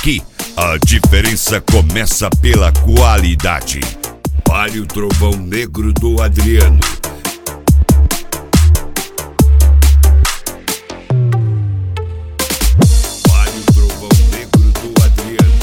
Aqui, a diferença começa pela qualidade. Pare o trovão negro do Adriano. Pare o trovão negro do Adriano.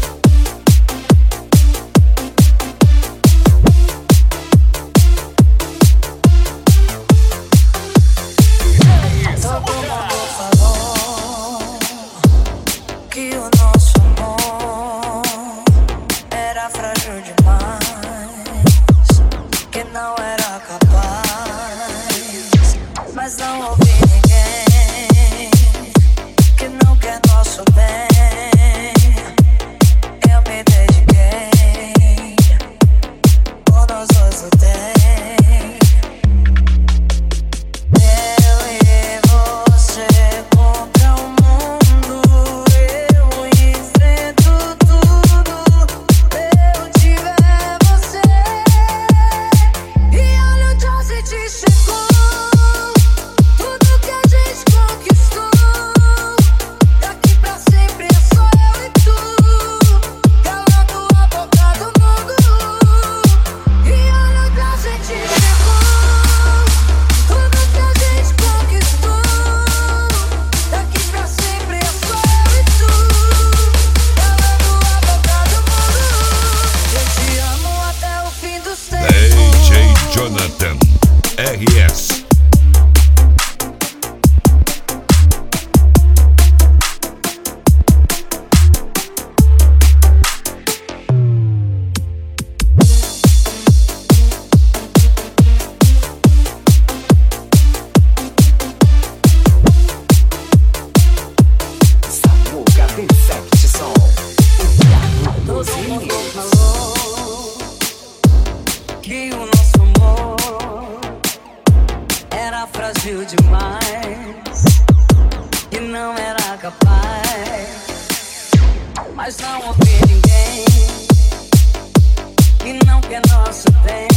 Todo mundo falou que o nosso amor era frágil demais, que não era capaz, mas não ouvi ninguém que não quer nosso bem. Eu me dediquei, por nós dois lutei. Jonathan RS. Samuca Dissect Som. Que o nosso amor era frágil demais, que não era capaz, mas não ouvi ninguém que não quer nosso bem.